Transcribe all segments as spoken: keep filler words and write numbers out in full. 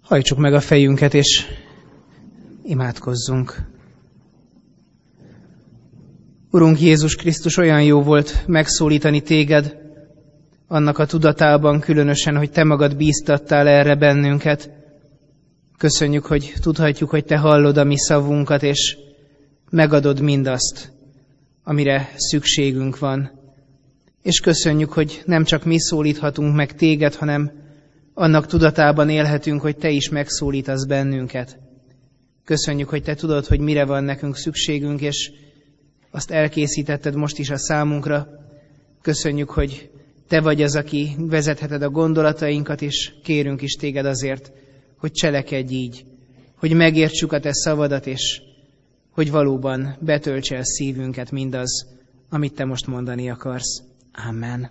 Hajtsuk meg a fejünket, és imádkozzunk. Urunk Jézus Krisztus, olyan jó volt megszólítani téged, annak a tudatában különösen, hogy te magad bíztattál erre bennünket. Köszönjük, hogy tudhatjuk, hogy te hallod a mi szavunkat, és megadod mindazt, amire szükségünk van. És köszönjük, hogy nem csak mi szólíthatunk meg téged, hanem annak tudatában élhetünk, hogy te is megszólítasz bennünket. Köszönjük, hogy te tudod, hogy mire van nekünk szükségünk, és azt elkészítetted most is a számunkra. Köszönjük, hogy te vagy az, aki vezetheted a gondolatainkat, és kérünk is téged azért, hogy cselekedj így, hogy megértsük a te szavadat, és hogy valóban betöltse el szívünket mindaz, amit te most mondani akarsz. Amen.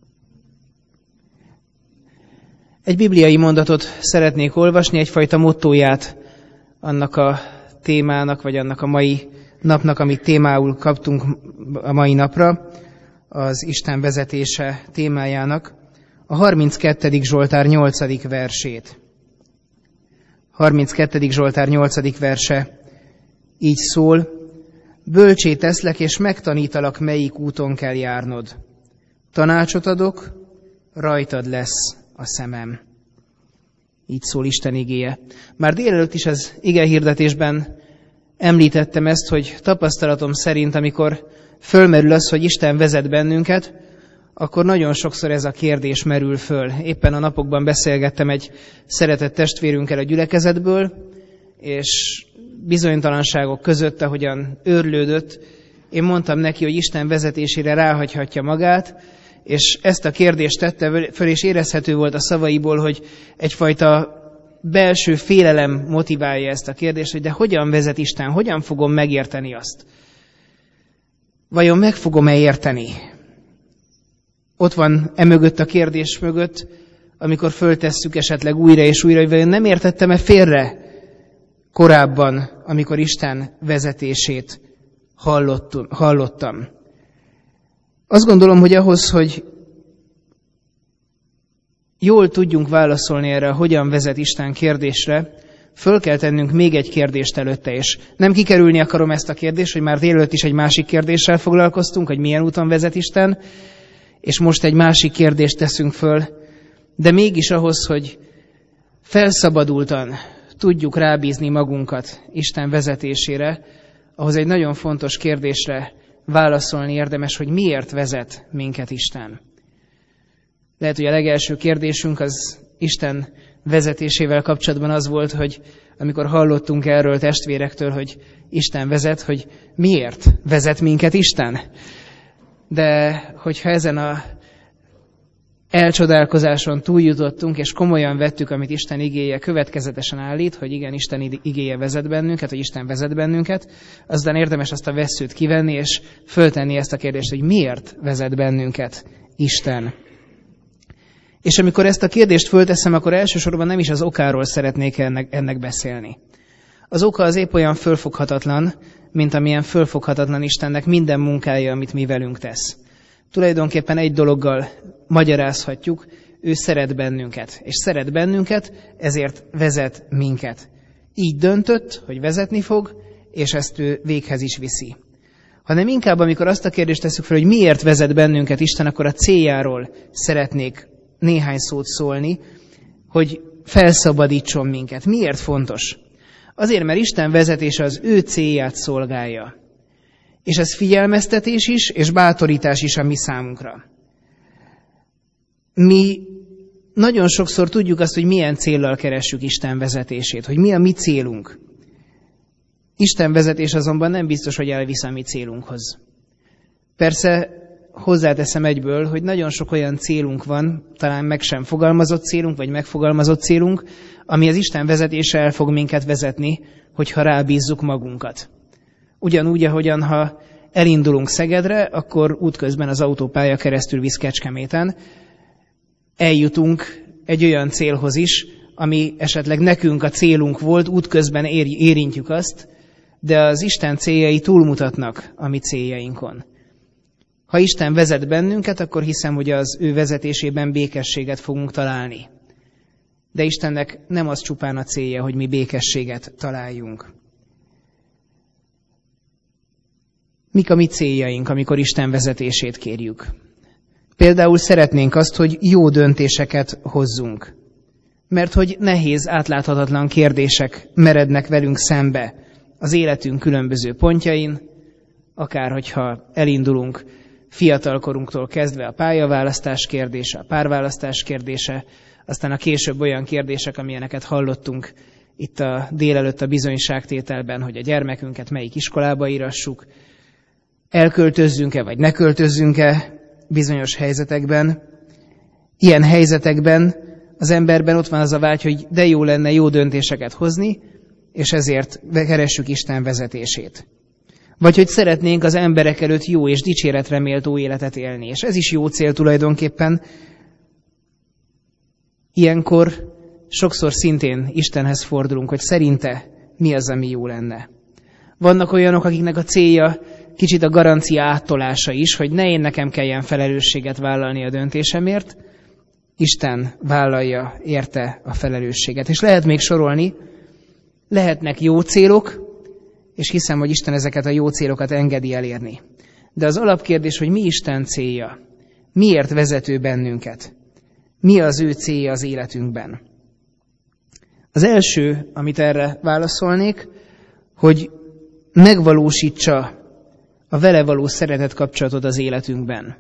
Egy bibliai mondatot szeretnék olvasni, egyfajta mottóját annak a témának, vagy annak a mai napnak, amit témául kaptunk a mai napra, az Isten vezetése témájának, a harminckettedik Zsoltár nyolcadik versét. harminckettedik Zsoltár nyolcadik verse így szól: bölcsé teszlek, és megtanítalak, melyik úton kell járnod. Tanácsot adok, rajtad lesz a szemem. Így szól Isten igéje. Már délelőtt is az igehirdetésben említettem ezt, hogy tapasztalatom szerint, amikor fölmerül az, hogy Isten vezet bennünket, akkor nagyon sokszor ez a kérdés merül föl. Éppen a napokban beszélgettem egy szeretett testvérünkkel a gyülekezetből, és bizonytalanságok között, ahogyan őrlődött, én mondtam neki, hogy Isten vezetésére ráhagyhatja magát, és ezt a kérdést tette föl, és érezhető volt a szavaiból, hogy egyfajta belső félelem motiválja ezt a kérdést, hogy de hogyan vezet Isten, hogyan fogom megérteni azt? Vajon meg fogom-e érteni? Ott van emögött a kérdés mögött, amikor föltesszük esetleg újra és újra, hogy vajon nem értettem-e félre korábban, amikor Isten vezetését hallottam. Azt gondolom, hogy ahhoz, hogy jól tudjunk válaszolni erre, hogyan vezet Isten kérdésre, föl kell tennünk még egy kérdést előtte, és nem kikerülni akarom ezt a kérdést, hogy már délelőtt is egy másik kérdéssel foglalkoztunk, hogy milyen úton vezet Isten, és most egy másik kérdést teszünk föl, de mégis ahhoz, hogy felszabadultan tudjuk rábízni magunkat Isten vezetésére, ahhoz egy nagyon fontos kérdésre válaszolni érdemes, hogy miért vezet minket Isten. Lehet, hogy a legelső kérdésünk az Isten vezetésével kapcsolatban az volt, hogy amikor hallottunk erről testvérektől, hogy Isten vezet, hogy miért vezet minket Isten. De hogyha ezen a elcsodálkozáson túljutottunk, és komolyan vettük, amit Isten igéje következetesen állít, hogy igen, Isten igéje vezet bennünket, hogy Isten vezet bennünket, aztán érdemes azt a vesszőt kivenni, és föltenni ezt a kérdést, hogy miért vezet bennünket Isten. És amikor ezt a kérdést fölteszem, akkor elsősorban nem is az okáról szeretnék ennek, ennek beszélni. Az oka az épp olyan fölfoghatatlan, mint amilyen fölfoghatatlan Istennek minden munkája, amit mi velünk tesz. Tulajdonképpen egy dologgal magyarázhatjuk, ő szeret bennünket, és szeret bennünket, ezért vezet minket. Így döntött, hogy vezetni fog, és ezt ő véghez is viszi. Hanem inkább, amikor azt a kérdést tesszük fel, hogy miért vezet bennünket Isten, akkor a céljáról szeretnék néhány szót szólni, hogy felszabadítson minket. Miért fontos? Azért, mert Isten vezetése az ő célját szolgálja. És ez figyelmeztetés is, és bátorítás is a mi számunkra. Mi nagyon sokszor tudjuk azt, hogy milyen céllal keressük Isten vezetését, hogy mi a mi célunk. Isten vezetés azonban nem biztos, hogy elvisz a mi célunkhoz. Persze hozzáteszem egyből, hogy nagyon sok olyan célunk van, talán meg sem fogalmazott célunk, vagy megfogalmazott célunk, ami az Isten vezetése el fog minket vezetni, hogyha rábízzuk magunkat. Ugyanúgy, ahogyan ha elindulunk Szegedre, akkor útközben az autópálya keresztül visz Kecskeméten, eljutunk egy olyan célhoz is, ami esetleg nekünk a célunk volt, útközben érintjük azt, de az Isten céljai túlmutatnak a mi céljainkon. Ha Isten vezet bennünket, akkor hiszem, hogy az ő vezetésében békességet fogunk találni. De Istennek nem az csupán a célja, hogy mi békességet találjunk. Mik a mi céljaink, amikor Isten vezetését kérjük? Például szeretnénk azt, hogy jó döntéseket hozzunk. Mert hogy nehéz, átláthatatlan kérdések merednek velünk szembe az életünk különböző pontjain, akár hogyha elindulunk fiatalkorunktól kezdve a pályaválasztás kérdése, a párválasztás kérdése, aztán a később olyan kérdések, amilyeneket hallottunk itt a délelőtt a bizonyságtételben, hogy a gyermekünket melyik iskolába írassuk, elköltözzünk-e vagy ne költözzünk-e bizonyos helyzetekben. Ilyen helyzetekben az emberben ott van az a vágy, hogy de jó lenne jó döntéseket hozni, és ezért keressük Isten vezetését. Vagy hogy szeretnénk az emberek előtt jó és dicséretre méltó életet élni. És ez is jó cél tulajdonképpen. Ilyenkor sokszor szintén Istenhez fordulunk, hogy szerinte mi az, ami jó lenne. Vannak olyanok, akiknek a célja kicsit a garancia áttolása is, hogy ne én nekem kelljen felelősséget vállalni a döntésemért, Isten vállalja érte a felelősséget. És lehet még sorolni, lehetnek jó célok, és hiszem, hogy Isten ezeket a jó célokat engedi elérni. De az alapkérdés, hogy mi Isten célja? Miért vezető bennünket? Mi az ő célja az életünkben? Az első, amit erre válaszolnék, hogy megvalósítsa a vele való szeretet kapcsolatot az életünkben.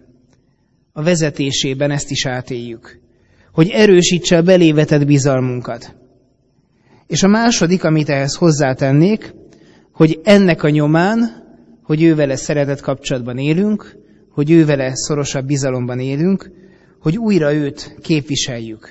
A vezetésében ezt is átéljük. Hogy erősítse a belévetett bizalmunkat. És a második, amit ehhez hozzátennék, hogy ennek a nyomán, hogy ő vele szeretet kapcsolatban élünk, hogy ő vele szorosabb bizalomban élünk, hogy újra őt képviseljük.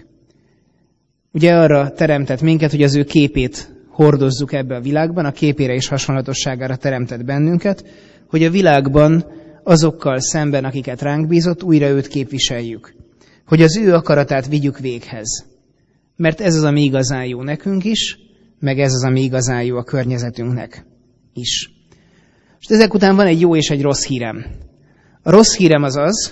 Ugye arra teremtett minket, hogy az ő képét hordozzuk ebbe a világban, a képére és hasonlatosságára teremtett bennünket, hogy a világban azokkal szemben, akiket ránk bízott, újra őt képviseljük. Hogy az ő akaratát vigyük véghez. Mert ez az, ami igazán jó nekünk is, meg ez az, ami igazán jó a környezetünknek is. És ezek után van egy jó és egy rossz hírem. A rossz hírem az az,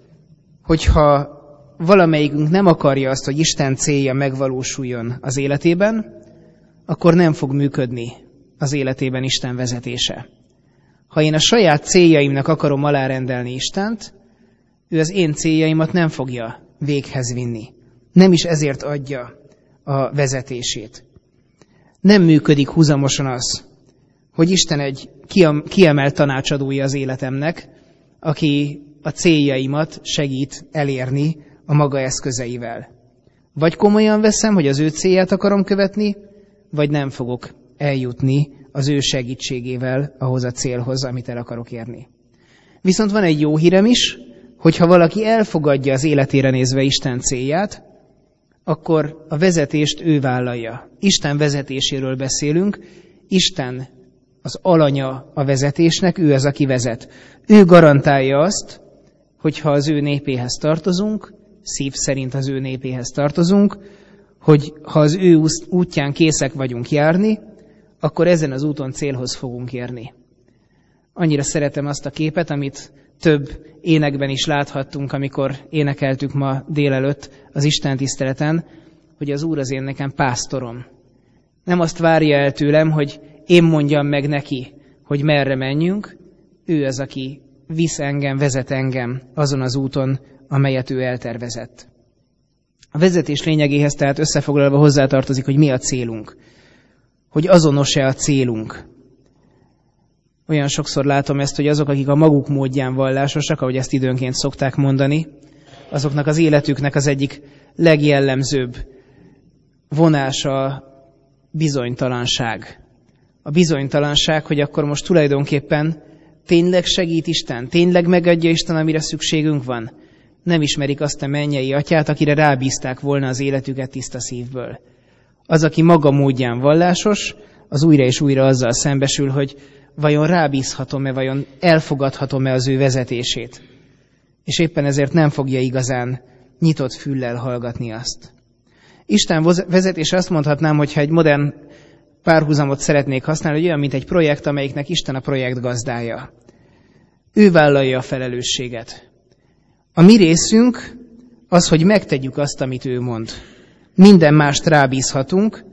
hogyha valamelyikünk nem akarja azt, hogy Isten célja megvalósuljon az életében, akkor nem fog működni az életében Isten vezetése. Ha én a saját céljaimnak akarom alárendelni Istent, ő az én céljaimat nem fogja véghez vinni. Nem is ezért adja a vezetését. Nem működik húzamosan az, hogy Isten egy kiemelt tanácsadója az életemnek, aki a céljaimat segít elérni a maga eszközeivel. Vagy komolyan veszem, hogy az ő célját akarom követni, vagy nem fogok eljutni az ő segítségével ahhoz a célhoz, amit el akarok érni. Viszont van egy jó hírem is, hogyha valaki elfogadja az életére nézve Isten célját, akkor a vezetést ő vállalja. Isten vezetéséről beszélünk, Isten az alanya a vezetésnek, ő az, aki vezet. Ő garantálja azt, hogy ha az ő népéhez tartozunk, szív szerint az ő népéhez tartozunk, hogy ha az ő útján készek vagyunk járni, akkor ezen az úton célhoz fogunk érni. Annyira szeretem azt a képet, amit több énekben is láthattunk, amikor énekeltük ma délelőtt az Isten tiszteleten, hogy az Úr az én nekem pásztorom. Nem azt várja el tőlem, hogy én mondjam meg neki, hogy merre menjünk, ő az, aki visz engem, vezet engem azon az úton, amelyet ő eltervezett. A vezetés lényegéhez tehát összefoglalva hozzátartozik, hogy mi a célunk. Hogy azonos-e a célunk. Olyan sokszor látom ezt, hogy azok, akik a maguk módján vallásosak, ahogy ezt időnként szokták mondani, azoknak az életüknek az egyik legjellemzőbb vonása a bizonytalanság. A bizonytalanság, hogy akkor most tulajdonképpen tényleg segít Isten, tényleg megadja Isten, amire szükségünk van. Nem ismerik azt a mennyei atyát, akire rábízták volna az életüket tiszta szívből. Az, aki maga módján vallásos, az újra és újra azzal szembesül, hogy vajon rábízhatom-e, vajon elfogadhatom-e az ő vezetését. És éppen ezért nem fogja igazán nyitott füllel hallgatni azt. Isten vezetése, azt mondhatnám, hogyha egy modern párhuzamot szeretnék használni, hogy olyan, mint egy projekt, amelyiknek Isten a projekt gazdája. Ő vállalja a felelősséget. A mi részünk az, hogy megtegyük azt, amit ő mond. Minden mást rábízhatunk,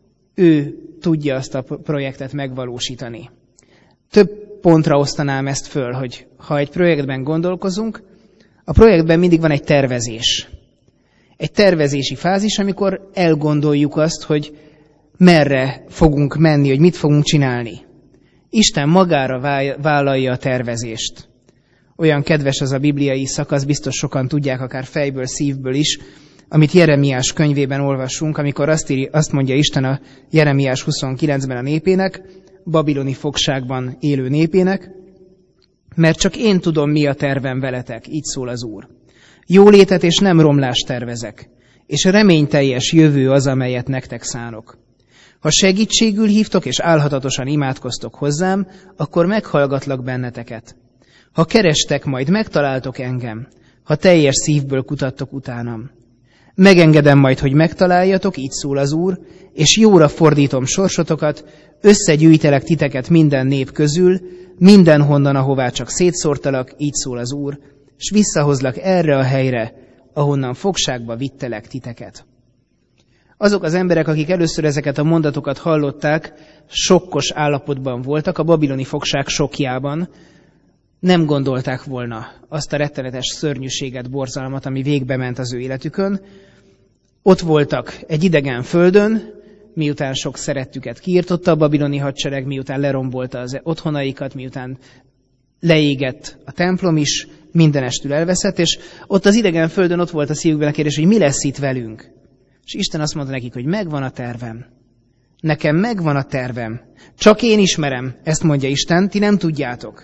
ő tudja azt a projektet megvalósítani. Több pontra osztanám ezt föl, hogy ha egy projektben gondolkozunk, a projektben mindig van egy tervezés. Egy tervezési fázis, amikor elgondoljuk azt, hogy merre fogunk menni, hogy mit fogunk csinálni. Isten magára vállalja a tervezést. Olyan kedves az a bibliai szakasz, biztos sokan tudják, akár fejből, szívből is, amit Jeremiás könyvében olvassunk, amikor azt, ír, azt mondja Isten a Jeremiás huszonkilencben a népének, babiloni fogságban élő népének, mert csak én tudom, mi a tervem veletek, így szól az Úr. Jólétet és nem romlást tervezek, és reményteljes jövő az, amelyet nektek szánok. Ha segítségül hívtok és álhatatosan imádkoztok hozzám, akkor meghallgatlak benneteket. Ha kerestek, majd megtaláltok engem, ha teljes szívből kutattok utánam. Megengedem majd, hogy megtaláljatok, így szól az Úr, és jóra fordítom sorsotokat, összegyűjtelek titeket minden nép közül, mindenhonnan, ahová csak szétszórtalak, így szól az Úr, és visszahozlak erre a helyre, ahonnan fogságba vittelek titeket. Azok az emberek, akik először ezeket a mondatokat hallották, sokkos állapotban voltak, a babiloni fogság sokjában, nem gondolták volna azt a rettenetes szörnyűséget, borzalmat, ami végbe ment az ő életükön. Ott voltak egy idegen földön, miután sok szerettüket kiirtotta a babiloni hadsereg, miután lerombolta az otthonaikat, miután leégett a templom is, mindenestül elveszett, és ott az idegen földön ott volt a szívükben a kérdés, hogy mi lesz itt velünk. És Isten azt mondta nekik, hogy megvan a tervem. Nekem megvan a tervem. Csak én ismerem, ezt mondja Isten, ti nem tudjátok.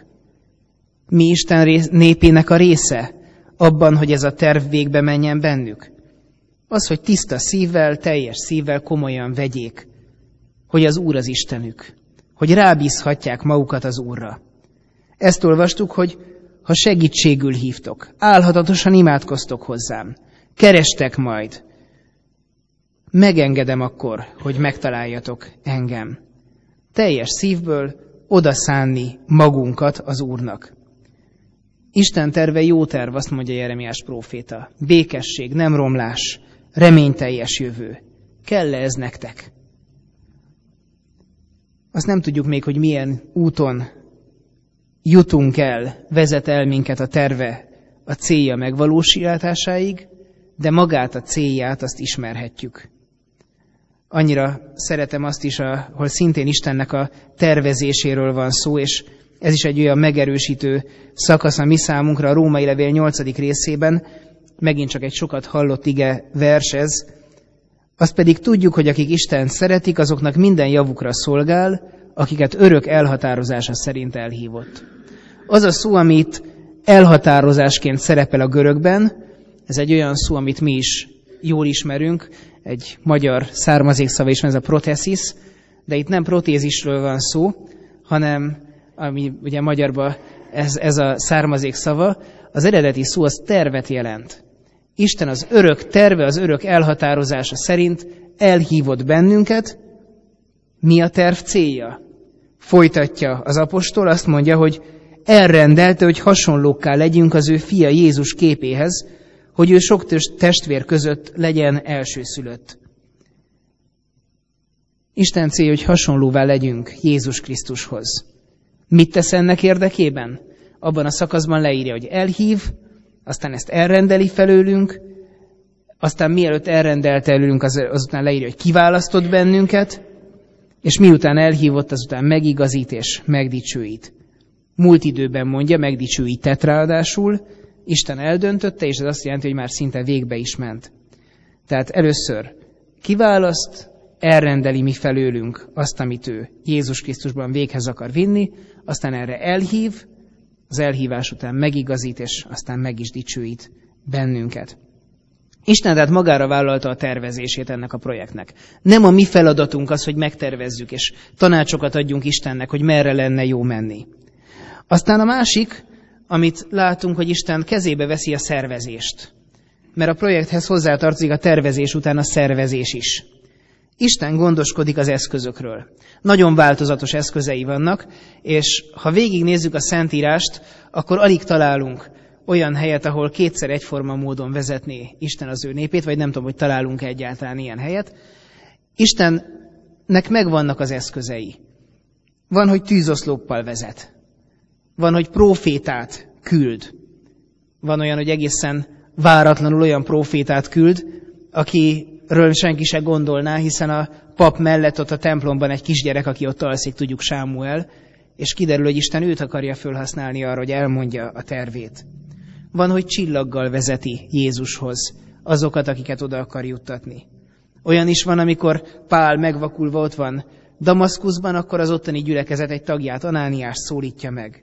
Mi Isten népének a része abban, hogy ez a terv végbe menjen bennük? Az, hogy tiszta szívvel, teljes szívvel komolyan vegyék, hogy az Úr az Istenük, hogy rábízhatják magukat az Úrra. Ezt olvastuk, hogy ha segítségül hívtok, álhatatosan imádkoztok hozzám, kerestek majd, megengedem akkor, hogy megtaláljatok engem. Teljes szívből odaszánni magunkat az Úrnak. Isten terve jó terv, azt mondja Jeremiás próféta. Békesség, nem romlás, reményteljes jövő. Kell-e ez nektek? Azt nem tudjuk még, hogy milyen úton jutunk el, vezet el minket a terve a célja megvalósításáig, de magát a célját azt ismerhetjük. Annyira szeretem azt is, ahol szintén Istennek a tervezéséről van szó, és ez is egy olyan megerősítő szakasz a mi számunkra a Római levél nyolcadik részében, megint csak egy sokat hallott ige vers ez, azt pedig tudjuk, hogy akik Istent szeretik, azoknak minden javukra szolgál, akiket örök elhatározása szerint elhívott. Az a szó, amit elhatározásként szerepel a görögben, ez egy olyan szó, amit mi is jól ismerünk, egy magyar származékszava is, ez a protesis, de itt nem protézisről van szó, hanem, ami ugye magyarban ez, ez a származékszava, az eredeti szó az tervet jelent. Isten az örök terve, az örök elhatározása szerint elhívott bennünket. Mi a terv célja? Folytatja az apostol, azt mondja, hogy elrendelte, hogy hasonlókká legyünk az ő fia Jézus képéhez, hogy ő sok testvér között legyen elsőszülött. Isten célja, hogy hasonlóvá legyünk Jézus Krisztushoz. Mit tesz ennek érdekében? Abban a szakaszban leírja, hogy elhív, aztán ezt elrendeli felőlünk, aztán mielőtt elrendelte előlünk, az, azután leírja, hogy kiválasztott bennünket, és miután elhívott, azután megigazít és megdicsőít. Múlt időben mondja, megdicsőített ráadásul, Isten eldöntötte, és ez azt jelenti, hogy már szinte végbe is ment. Tehát először kiválaszt, elrendeli mi felőlünk azt, amit ő Jézus Krisztusban véghez akar vinni, aztán erre elhív, az elhívás után megigazít, és aztán meg is dicsőít bennünket. Isten tehát magára vállalta a tervezését ennek a projektnek. Nem a mi feladatunk az, hogy megtervezzük, és tanácsokat adjunk Istennek, hogy merre lenne jó menni. Aztán a másik, amit látunk, hogy Isten kezébe veszi a szervezést. Mert a projekthez hozzátartozik a tervezés után a szervezés is. Isten gondoskodik az eszközökről. Nagyon változatos eszközei vannak, és ha végignézzük a Szentírást, akkor alig találunk olyan helyet, ahol kétszer egyforma módon vezetné Isten az ő népét, vagy nem tudom, hogy találunk egyáltalán ilyen helyet. Istennek megvannak az eszközei. Van, hogy tűzoszlóppal vezet. Van, hogy prófétát küld. Van olyan, hogy egészen váratlanul olyan prófétát küld, akiről senki se gondolná, hiszen a pap mellett ott a templomban egy kisgyerek, aki ott alszik, tudjuk, Sámuel, és kiderül, hogy Isten őt akarja fölhasználni arra, hogy elmondja a tervét. Van, hogy csillaggal vezeti Jézushoz azokat, akiket oda akar juttatni. Olyan is van, amikor Pál megvakulva ott van Damaszkuszban, akkor az ottani gyülekezet egy tagját, Anániást szólítja meg.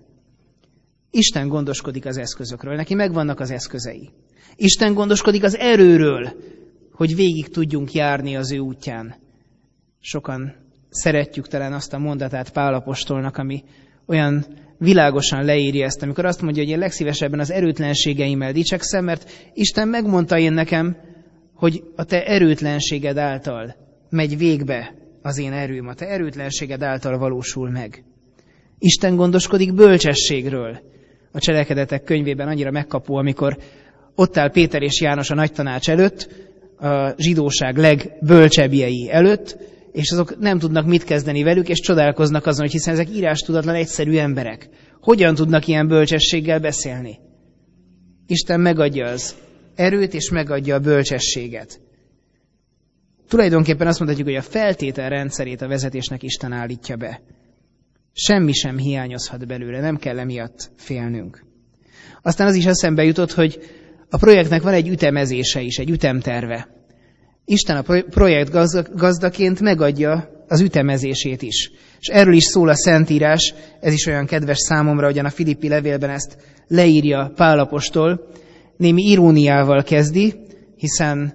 Isten gondoskodik az eszközökről, neki megvannak az eszközei. Isten gondoskodik az erőről, hogy végig tudjunk járni az ő útján. Sokan szeretjük talán azt a mondatát Pál apostolnak, ami olyan világosan leírja ezt, amikor azt mondja, hogy én legszívesebben az erőtlenségeimmel dicsekszem, mert Isten megmondta én nekem, hogy a te erőtlenséged által megy végbe az én erőm, a te erőtlenséged által valósul meg. Isten gondoskodik bölcsességről. A Cselekedetek könyvében annyira megkapó, amikor ott áll Péter és János a nagy tanács előtt, a zsidóság legbölcsebbjei előtt, és azok nem tudnak mit kezdeni velük, és csodálkoznak azon, hogy hiszen ezek írástudatlan egyszerű emberek. Hogyan tudnak ilyen bölcsességgel beszélni? Isten megadja az erőt, és megadja a bölcsességet. Tulajdonképpen azt mondhatjuk, hogy a feltételrendszerét a vezetésnek Isten állítja be. Semmi sem hiányozhat belőle, nem kell emiatt félnünk. Aztán az is eszembe jutott, hogy a projektnek van egy ütemezése is, egy ütemterve. Isten a projekt gazdaként megadja az ütemezését is. És erről is szól a Szentírás, ez is olyan kedves számomra, hogyan a Filippi levélben ezt leírja Pál apostol. Némi iróniával kezdi, hiszen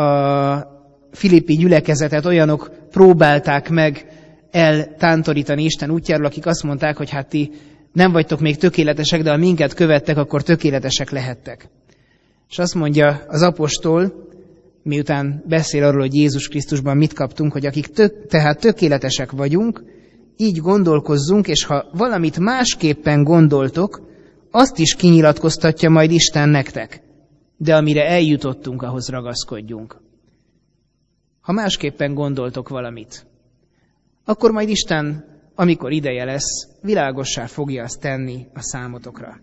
a filippi gyülekezetet olyanok próbálták meg eltántorítani Isten útjáról, akik azt mondták, hogy hát ti nem vagytok még tökéletesek, de ha minket követtek, akkor tökéletesek lehettek. És azt mondja az apostol, miután beszél arról, hogy Jézus Krisztusban mit kaptunk, hogy akik tök, tehát tökéletesek vagyunk, így gondolkozzunk, és ha valamit másképpen gondoltok, azt is kinyilatkoztatja majd Isten nektek. De amire eljutottunk, ahhoz ragaszkodjunk. Ha másképpen gondoltok valamit, akkor majd Isten, amikor ideje lesz, világossá fogja azt tenni a számotokra.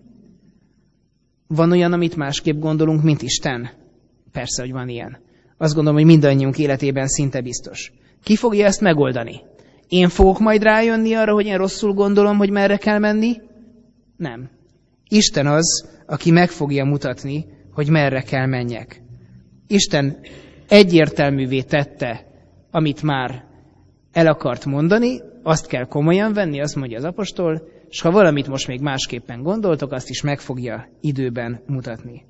Van olyan, amit másképp gondolunk, mint Isten? Persze, hogy van ilyen. Azt gondolom, hogy mindannyiunk életében szinte biztos. Ki fogja ezt megoldani? Én fogok majd rájönni arra, hogy én rosszul gondolom, hogy merre kell menni? Nem. Isten az, aki meg fogja mutatni, hogy merre kell menjek. Isten egyértelművé tette, amit már el akart mondani, azt kell komolyan venni, azt mondja az apostol, és ha valamit most még másképpen gondoltok, azt is meg fogja időben mutatni.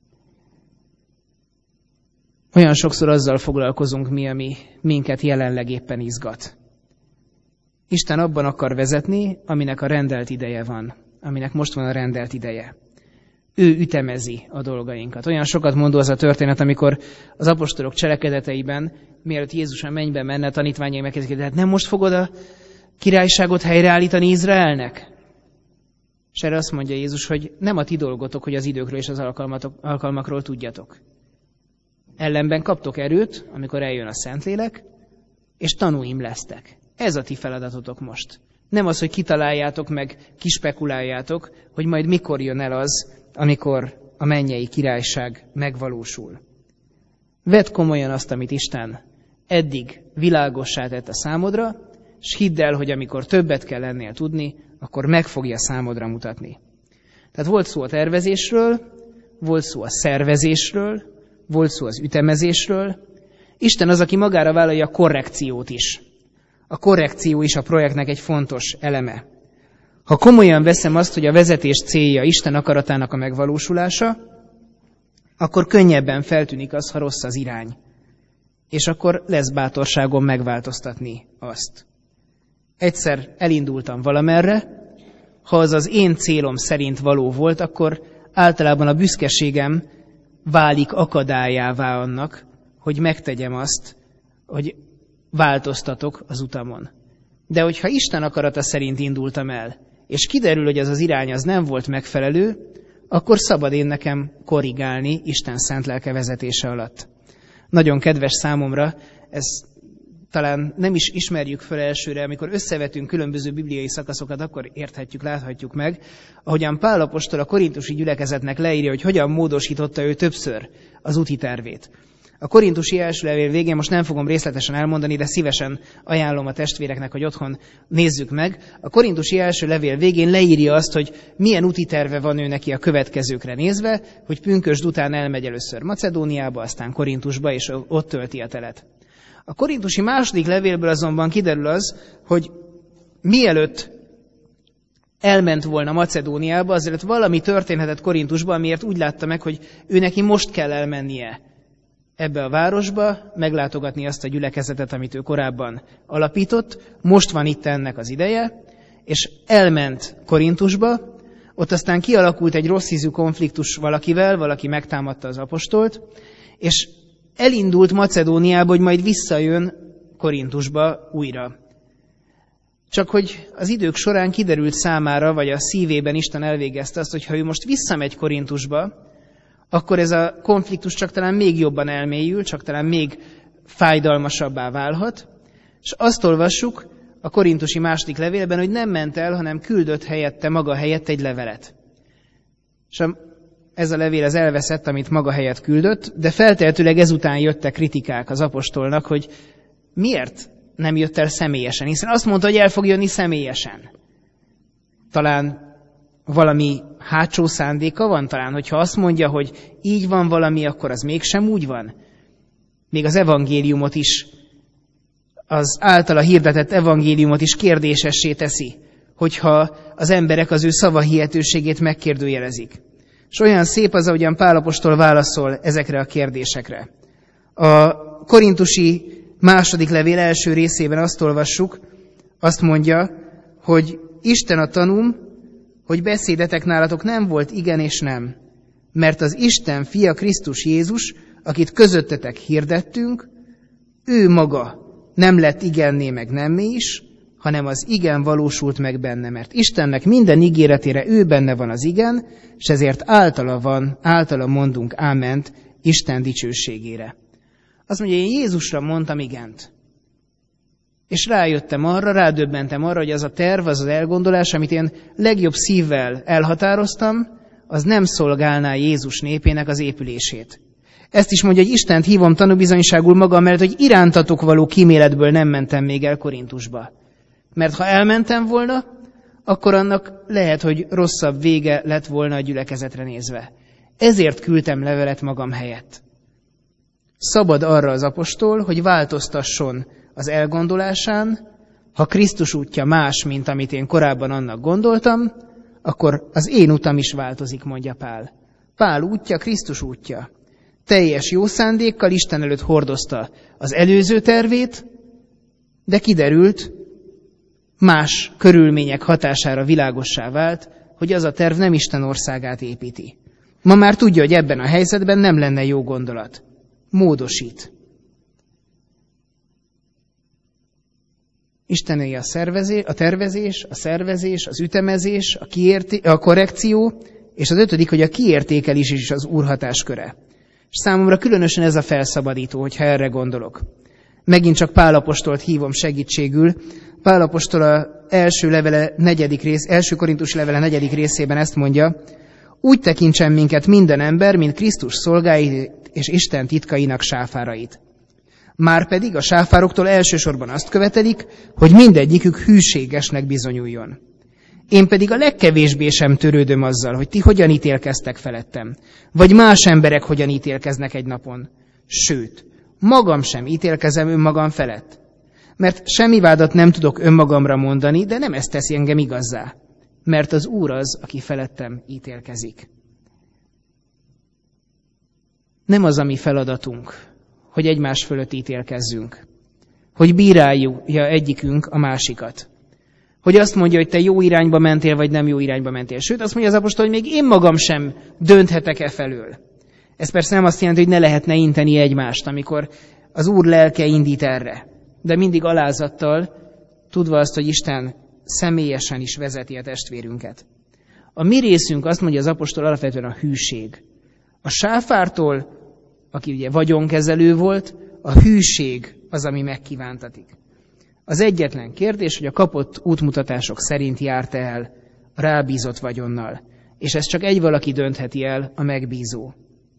Olyan sokszor azzal foglalkozunk mi, ami minket jelenleg éppen izgat. Isten abban akar vezetni, aminek a rendelt ideje van, aminek most van a rendelt ideje. Ő ütemezi a dolgainkat. Olyan sokat mondó az a történet, amikor az apostolok cselekedeteiben, mielőtt Jézus a mennybe menne, a tanítványai megkezdik, de hát nem most fogod a királyságot helyreállítani Izraelnek? És erre azt mondja Jézus, hogy nem a ti dolgotok, hogy az időkről és az alkalmakról tudjatok. Ellenben kaptok erőt, amikor eljön a Szentlélek, és tanúim lesztek. Ez a ti feladatotok most. Nem az, hogy kitaláljátok meg, kispekuláljátok, hogy majd mikor jön el az, amikor a mennyei királyság megvalósul. Vedd komolyan azt, amit Isten eddig világossá tett a számodra, és hidd el, hogy amikor többet kell ennél tudni, akkor meg fogja számodra mutatni. Tehát volt szó a tervezésről, volt szó a szervezésről, volt szó az ütemezésről. Isten az, aki magára vállalja a korrekciót is. A korrekció is a projektnek egy fontos eleme. Ha komolyan veszem azt, hogy a vezetés célja Isten akaratának a megvalósulása, akkor könnyebben feltűnik az, ha rossz az irány. És akkor lesz bátorságom megváltoztatni azt. Egyszer elindultam valamerre, ha az az én célom szerint való volt, akkor általában a büszkeségem válik akadályává annak, hogy megtegyem azt, hogy változtatok az utamon. De hogyha Isten akarata szerint indultam el, és kiderül, hogy ez az irány az nem volt megfelelő, akkor szabad én nekem korrigálni Isten szent lelke vezetése alatt. Nagyon kedves számomra, ez talán nem is ismerjük föl elsőre, amikor összevetünk különböző bibliai szakaszokat, akkor érthetjük, láthatjuk meg, ahogyan Pál apostol a korintusi gyülekezetnek leírja, hogy hogyan módosította ő többször az úti tervét. A korintusi első levél végén most nem fogom részletesen elmondani, de szívesen ajánlom a testvéreknek, hogy otthon nézzük meg. A korintusi első levél végén leírja azt, hogy milyen úti terve van ő neki a következőkre nézve, hogy pünkösd után elmegy először Macedóniába, aztán Korintusba, és ott tölti a telet. A korintusi második levélből azonban kiderül az, hogy mielőtt elment volna Macedóniába, azért valami történhetett Korintusban, amiért úgy látta meg, hogy ő neki most kell elmennie ebbe a városba, meglátogatni azt a gyülekezetet, amit ő korábban alapított. Most van itt ennek az ideje, és elment Korintusba, ott aztán kialakult egy rossz ízű konfliktus valakivel, valaki megtámadta az apostolt, és elindult Macedóniába, hogy majd visszajön Korintusba újra. Csak hogy az idők során kiderült számára, vagy a szívében Isten elvégezte azt, hogy ha ő most visszamegy Korintusba, akkor ez a konfliktus csak talán még jobban elmélyül, csak talán még fájdalmasabbá válhat. És azt olvassuk a korintusi második levélben, hogy nem ment el, hanem küldött helyette, maga helyett egy levelet. És a, ez a levél az elveszett, amit maga helyett küldött, de feltehetőleg ezután jöttek kritikák az apostolnak, hogy miért nem jött el személyesen, hiszen azt mondta, hogy el fog jönni személyesen. Talán valami hátsó szándéka van talán, hogyha azt mondja, hogy így van valami, akkor az mégsem úgy van. Még az evangéliumot is, az általa hirdetett evangéliumot is kérdésessé teszi, hogyha az emberek az ő szavahihetőségét megkérdőjelezik. És olyan szép az, ahogyan Pál apostol válaszol ezekre a kérdésekre. A korintusi második levél első részében azt olvassuk, azt mondja, hogy Isten a tanúm, hogy beszédetek nálatok nem volt igen és nem, mert az Isten fia Krisztus Jézus, akit közöttetek hirdettünk, ő maga nem lett igenné meg nemmé is, hanem az igen valósult meg benne, mert Istennek minden ígéretére ő benne van az igen, és ezért általa van, általa mondunk áment Isten dicsőségére. Azt mondja, én Jézusra mondtam igent. És rájöttem arra, rádöbbentem arra, hogy az a terv, az az elgondolás, amit én legjobb szívvel elhatároztam, az nem szolgálná Jézus népének az épülését. Ezt is mondja, hogy Istent hívom tanúbizonyságul magam mellett, hogy irántatok való kíméletből nem mentem még el Korintusba. Mert ha elmentem volna, akkor annak lehet, hogy rosszabb vége lett volna a gyülekezetre nézve. Ezért küldtem levelet magam helyett. Szabad arra az apostol, hogy változtasson az elgondolásán, ha Krisztus útja más, mint amit én korábban annak gondoltam, akkor az én utam is változik, mondja Pál. Pál útja, Krisztus útja. Teljes jó szándékkal Isten előtt hordozta az előző tervét, de kiderült, más körülmények hatására világossá vált, hogy az a terv nem Isten országát építi. Ma már tudja, hogy ebben a helyzetben nem lenne jó gondolat. Módosít. Istené a, szervezé, a tervezés, a szervezés, az ütemezés, a, kiérté, a korrekció, és az ötödik, hogy a kiértékelés is az Úr hatásköre. És számomra különösen ez a felszabadító, hogyha erre gondolok. Megint csak Pál apostolt hívom segítségül. Pál apostol a első levele negyedik rész, első korintusi levele negyedik részében ezt mondja, úgy tekintsen minket minden ember, mint Krisztus szolgáit és Isten titkainak sáfárait. Márpedig a sáfároktól elsősorban azt követelik, hogy mindegyikük hűségesnek bizonyuljon. Én pedig a legkevésbé sem törődöm azzal, hogy ti hogyan ítélkeztek felettem, vagy más emberek hogyan ítélkeznek egy napon. Sőt, magam sem ítélkezem önmagam felett. Mert semmi vádat nem tudok önmagamra mondani, de nem ezt teszi engem igazzá. Mert az Úr az, aki felettem ítélkezik. Nem az a mi feladatunk, hogy egymás fölött ítélkezzünk. Hogy bírálja egyikünk a másikat. Hogy azt mondja, hogy te jó irányba mentél, vagy nem jó irányba mentél. Sőt, azt mondja az apostol, hogy még én magam sem dönthetek e felől. Ez persze nem azt jelenti, hogy ne lehetne inteni egymást, amikor az Úr lelke indít erre. De mindig alázattal, tudva azt, hogy Isten személyesen is vezeti a testvérünket. A mi részünk, azt mondja az apostol, alapvetően a hűség. A sáfártól, aki ugye vagyonkezelő volt, a hűség az, ami megkívántatik. Az egyetlen kérdés, hogy a kapott útmutatások szerint járt el a rábízott vagyonnal. És ezt csak egy valaki döntheti el, a megbízó.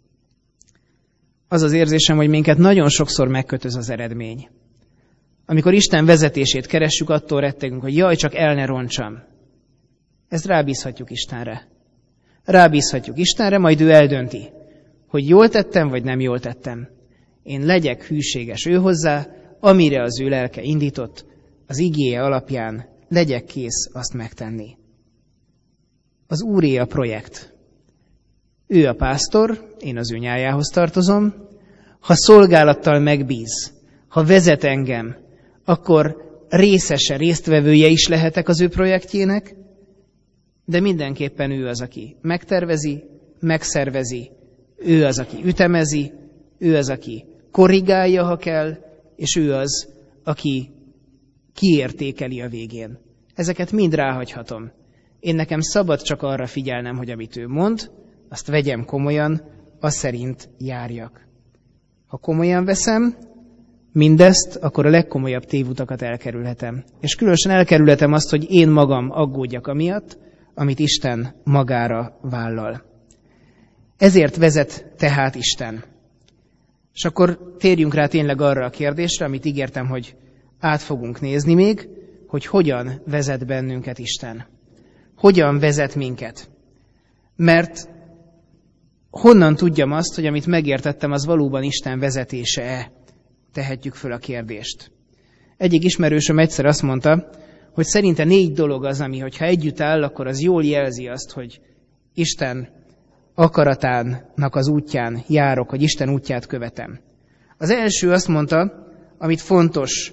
Az az érzésem, hogy minket nagyon sokszor megkötöz az eredmény. Amikor Isten vezetését keressük, attól rettegünk, hogy jaj, csak el ne roncsam. Ezt rábízhatjuk Istenre. Rábízhatjuk Istenre, majd ő eldönti, hogy jól tettem, vagy nem jól tettem. Én legyek hűséges ő hozzá, amire az ő lelke indított, az igéje alapján legyek kész azt megtenni. Az Úré a projekt. Ő a pásztor, én az ő nyájához tartozom. Ha szolgálattal megbíz, ha vezet engem, akkor részese, résztvevője is lehetek az ő projektjének, de mindenképpen ő az, aki megtervezi, megszervezi, ő az, aki ütemezi, ő az, aki korrigálja, ha kell, és ő az, aki kiértékeli a végén. Ezeket mind ráhagyhatom. Én nekem szabad csak arra figyelnem, hogy amit ő mond, azt vegyem komolyan, az szerint járjak. Ha komolyan veszem mindezt, akkor a legkomolyabb tévutakat elkerülhetem. És különösen elkerülhetem azt, hogy én magam aggódjak amiatt, amit Isten magára vállal. Ezért vezet tehát Isten. És akkor térjünk rá tényleg arra a kérdésre, amit ígértem, hogy át fogunk nézni még, hogy hogyan vezet bennünket Isten. Hogyan vezet minket. Mert honnan tudjam azt, hogy amit megértettem, az valóban Isten vezetése-e? Tehetjük föl a kérdést. Egyik ismerősöm egyszer azt mondta, hogy szerinte négy dolog az, ami, hogyha együtt áll, akkor az jól jelzi azt, hogy Isten akaratának az útján járok, hogy Isten útját követem. Az első azt mondta, amit fontos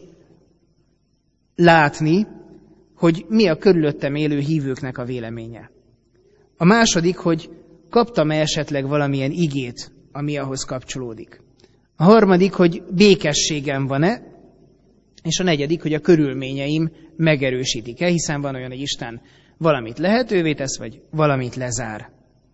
látni, hogy mi a körülöttem élő hívőknek a véleménye. A második, hogy kaptam-e esetleg valamilyen igét, ami ahhoz kapcsolódik. A harmadik, hogy békességem van-e, és a negyedik, hogy a körülményeim megerősítik-e, hiszen van olyan, hogy Isten valamit lehetővé tesz, vagy valamit lezár.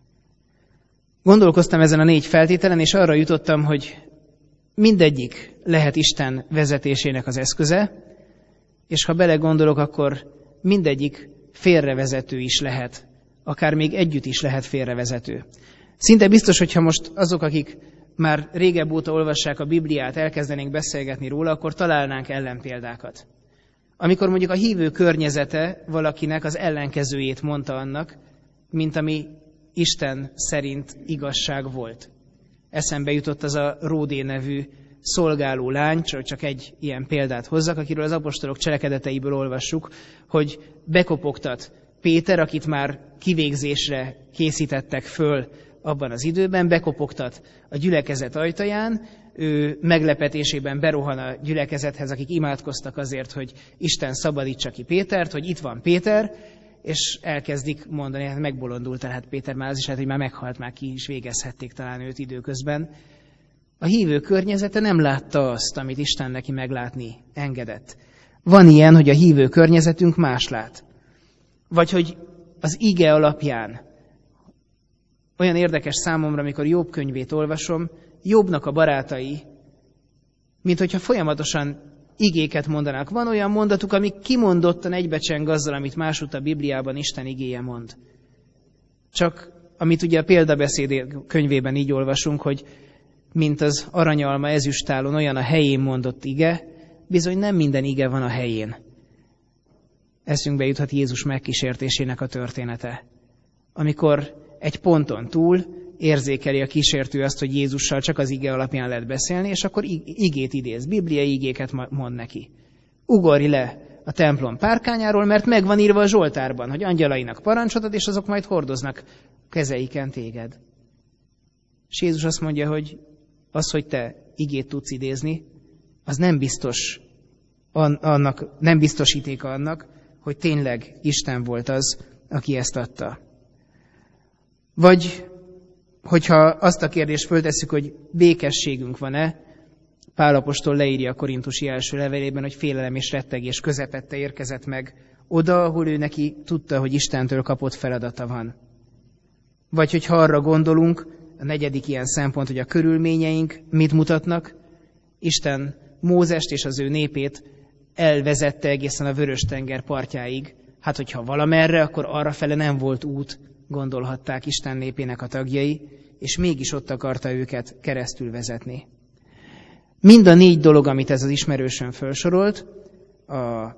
Gondolkoztam ezen a négy feltételen, és arra jutottam, hogy mindegyik lehet Isten vezetésének az eszköze, és ha belegondolok, akkor mindegyik félrevezető is lehet, akár még együtt is lehet félrevezető. Szinte biztos, hogyha most azok, akik már régebb óta olvassák a Bibliát, elkezdenénk beszélgetni róla, akkor találnánk ellenpéldákat. Amikor mondjuk a hívő környezete valakinek az ellenkezőjét mondta annak, mint ami Isten szerint igazság volt. Eszembe jutott az a Ródé nevű szolgáló lány, csak egy ilyen példát hozzak, akiről az apostolok cselekedeteiből olvassuk, hogy bekopogtat Péter, akit már kivégzésre készítettek föl abban az időben, bekopogtat a gyülekezet ajtaján, ő meglepetésében berohan a gyülekezethez, akik imádkoztak azért, hogy Isten szabadítsa ki Pétert, hogy itt van Péter, és elkezdik mondani, hát megbolondult el, hát Péter már az is lehet, hogy már meghalt, már ki is végezhették talán őt időközben. A hívő környezete nem látta azt, amit Isten neki meglátni engedett. Van ilyen, hogy a hívő környezetünk más lát. Vagy hogy az ige alapján, olyan érdekes számomra, amikor Jobb könyvét olvasom, Jobbnak a barátai, mint hogyha folyamatosan igéket mondanak. Van olyan mondatuk, ami kimondottan egybecseng azzal, amit másút a Bibliában Isten igéje mond. Csak amit ugye a példabeszéd könyvében így olvasunk, hogy mint az aranyalma ezüstálon olyan a helyén mondott ige, bizony nem minden ige van a helyén. Eszünkbe juthat Jézus megkísértésének a története. Amikor egy ponton túl érzékeli a kísértő azt, hogy Jézussal csak az ige alapján lehet beszélni, és akkor igét idéz, bibliai igéket mond neki. Ugorj le a templom párkányáról, mert meg van írva a Zsoltárban, hogy angyalainak parancsot ad, és azok majd hordoznak kezeiken téged. És Jézus azt mondja, hogy az, hogy te igét tudsz idézni, az nem biztos annak, nem biztosítéka annak, hogy tényleg Isten volt az, aki ezt adta. Vagy, hogyha azt a kérdést föltesszük, hogy békességünk van-e, Pál apostol leírja a korintusi első levelében, hogy félelem és rettegés közepette érkezett meg Oda, ahol ő neki tudta, hogy Istentől kapott feladata van. Vagy hogyha arra gondolunk, a negyedik ilyen szempont, hogy a körülményeink mit mutatnak, Isten Mózest és az ő népét elvezette egészen a Vörös-tenger partjáig. Hát, hogyha valamerre, akkor arrafele nem volt út, gondolhatták Isten népének a tagjai, és mégis ott akarta őket keresztül vezetni. Mind a négy dolog, amit ez az ismerősön felsorolt, a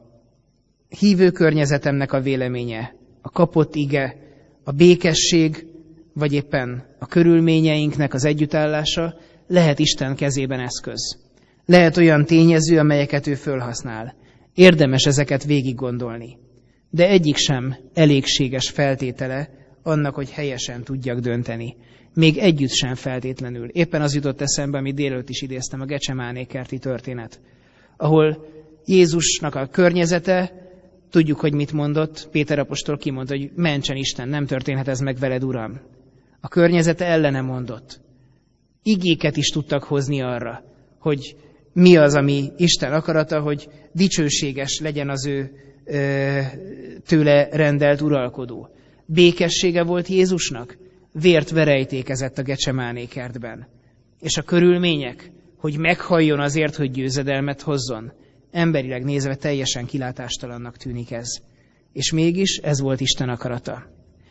hívő környezetemnek a véleménye, a kapott ige, a békesség, vagy éppen a körülményeinknek az együttállása lehet Isten kezében eszköz. Lehet olyan tényező, amelyeket ő fölhasznál. Érdemes ezeket végig gondolni. De egyik sem elégséges feltétele annak, hogy helyesen tudjak dönteni. Még együtt sem feltétlenül. Éppen az jutott eszembe, amit délelőtt is idéztem, a Gecsemáné kerti történet, ahol Jézusnak a környezete, tudjuk, hogy mit mondott, Péter apostol kimondta, hogy mentsen Isten, nem történhet ez meg veled, Uram. A környezete ellene mondott. Igéket is tudtak hozni arra, hogy mi az, ami Isten akarata, hogy dicsőséges legyen az ő ö, tőle rendelt uralkodó. Békessége volt Jézusnak, vért verejtékezett a Gecsemáné kertben. És a körülmények, hogy meghalljon azért, hogy győzedelmet hozzon, emberileg nézve teljesen kilátástalannak tűnik ez. És mégis ez volt Isten akarata.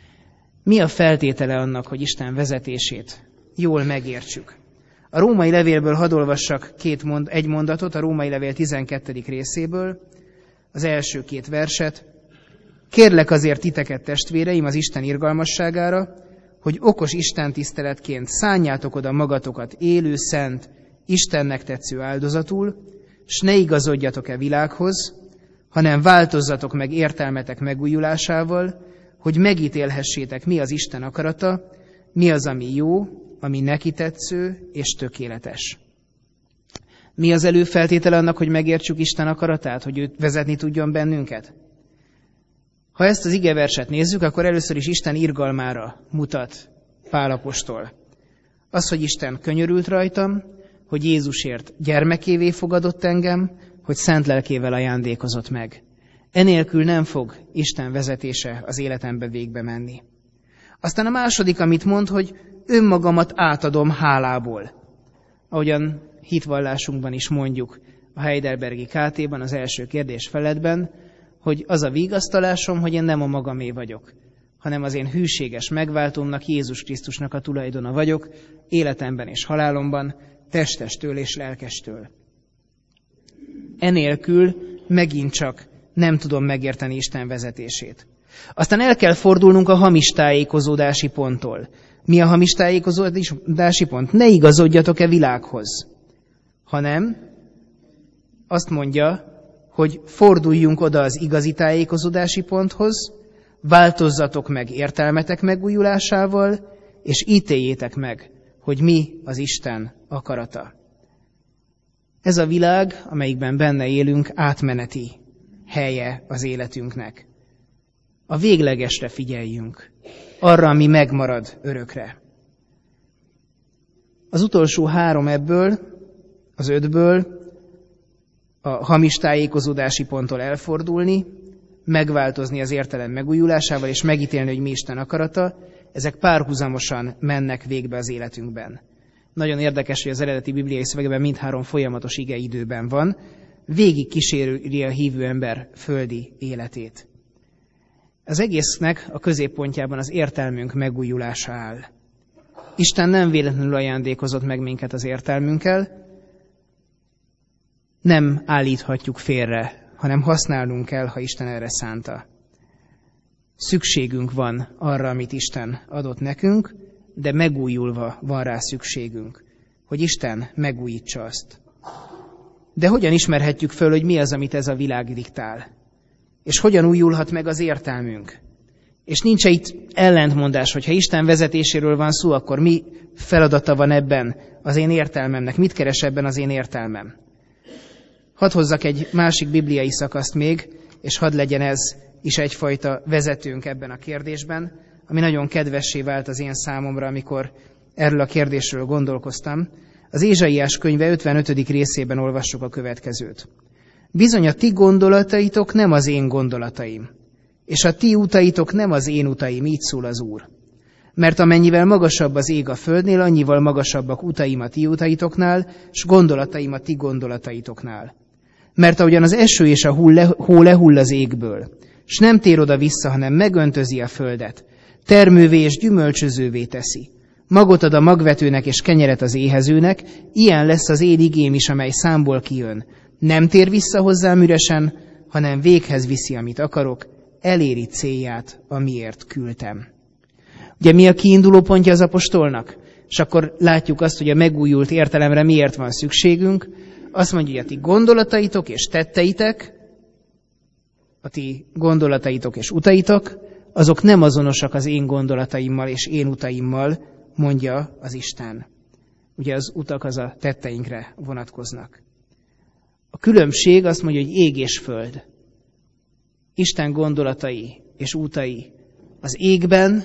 Mi a feltétele annak, hogy Isten vezetését jól megértsük? A római levélből hadd olvassak két mond, egy mondatot, a római levél tizenkettedik részéből, az első két verset. Kérlek azért titeket, testvéreim, az Isten irgalmasságára, hogy okos Isten tiszteletként szánjátok oda magatokat élő, szent, Istennek tetsző áldozatul, s ne igazodjatok-e világhoz, hanem változzatok meg értelmetek megújulásával, hogy megítélhessétek, mi az Isten akarata, mi az, ami jó, ami neki tetsző és tökéletes. Mi az előfeltétele annak, hogy megértsük Isten akaratát, hogy ő vezetni tudjon bennünket? Ha ezt az igeverset nézzük, akkor először is Isten irgalmára mutat Pál apostol. Az, hogy Isten könyörült rajtam, hogy Jézusért gyermekévé fogadott engem, hogy szent lelkével ajándékozott meg. Enélkül nem fog Isten vezetése az életembe végbe menni. Aztán a második, amit mond, hogy önmagamat átadom hálából. Ahogyan hitvallásunkban is mondjuk a Heidelbergi ká té-ban, az első kérdés feledben, hogy az a vigasztalásom, hogy én nem a magamé vagyok, hanem az én hűséges megváltómnak, Jézus Krisztusnak a tulajdona vagyok, életemben és halálomban, testestől és lelkestől. Enélkül megint csak nem tudom megérteni Isten vezetését. Aztán el kell fordulnunk a hamis tájékozódási ponttól. Mi a hamis tájékozódási pont? Ne igazodjatok-e világhoz, hanem azt mondja, hogy forduljunk oda az igazi tájékozódási ponthoz, változzatok meg értelmetek megújulásával, és ítéljétek meg, hogy mi az Isten akarata. Ez a világ, amelyikben benne élünk, átmeneti helye az életünknek. A véglegesre figyeljünk, arra, ami megmarad örökre. Az utolsó három ebből, az ötből, a hamis tájékozódási ponttól elfordulni, megváltozni az értelem megújulásával, és megítélni, hogy mi Isten akarata, ezek párhuzamosan mennek végbe az életünkben. Nagyon érdekes, hogy az eredeti bibliai szövegben mindhárom folyamatos igeidőben van, végig kíséri a hívő ember földi életét. Az egésznek a középpontjában az értelmünk megújulása áll. Isten nem véletlenül ajándékozott meg minket az értelmünkkel, nem állíthatjuk félre, hanem használnunk kell, ha Isten erre szánta. Szükségünk van arra, amit Isten adott nekünk, de megújulva van rá szükségünk, hogy Isten megújítsa azt. De hogyan ismerhetjük föl, hogy mi az, amit ez a világ diktál? És hogyan újulhat meg az értelmünk? És nincs itt ellentmondás, hogyha Isten vezetéséről van szó, akkor mi feladata van ebben az én értelmemnek? Mit keres ebben az én értelmem? Hadd hozzak egy másik bibliai szakaszt még, és hadd legyen ez is egyfajta vezetőnk ebben a kérdésben, ami nagyon kedvessé vált az én számomra, amikor erről a kérdésről gondolkoztam. Az Ézsaiás könyve ötvenötödik részében olvassuk a következőt. Bizony a ti gondolataitok nem az én gondolataim, és a ti utaitok nem az én utaim, így szól az Úr. Mert amennyivel magasabb az ég a földnél, annyival magasabbak utaim a ti utaitoknál, s gondolataim a ti gondolataitoknál. Mert ahogyan az eső és a hó, le, hó lehull az égből, s nem tér oda vissza, hanem megöntözi a földet, termővé és gyümölcsözővé teszi, magot ad a magvetőnek és kenyeret az éhezőnek, ilyen lesz az én igém is, amely számból kijön. Nem tér vissza hozzám üresen, hanem véghez viszi, amit akarok, eléri célját, amiért küldtem. Ugye mi a kiinduló pontja az apostolnak? És akkor látjuk azt, hogy a megújult értelemre miért van szükségünk. Azt mondja, hogy a ti gondolataitok és tetteitek, a ti gondolataitok és utaitok, azok nem azonosak az én gondolataimmal és én utaimmal, mondja az Isten. Ugye az utak az a tetteinkre vonatkoznak. A különbség azt mondja, hogy ég és föld. Isten gondolatai és útai az égben,